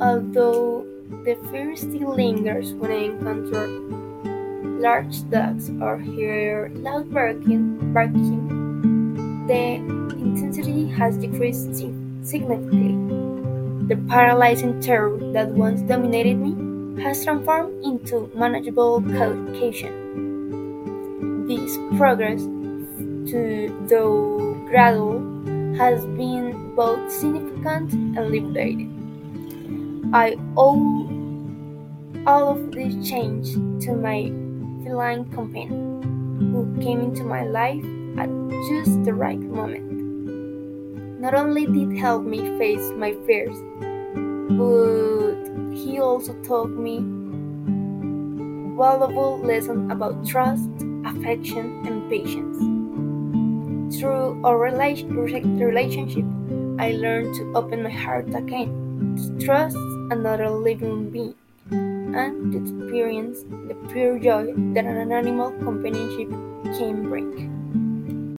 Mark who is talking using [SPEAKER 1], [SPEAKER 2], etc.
[SPEAKER 1] Although the fear still lingers when I encounter large dogs or hear loud barking, the intensity has decreased significantly. The paralyzing terror that once dominated me has transformed into manageable caution. This progress, though gradual, has been both significant and liberating. I owe all of this change to my feline companion, who came into my life at just the right moment. Not only did he help me face my fears, but he also taught me valuable lessons about trust, affection, and patience. Through our relationship, I learned to open my heart again, to trust another living being, and to experience the pure joy that an animal companionship can bring.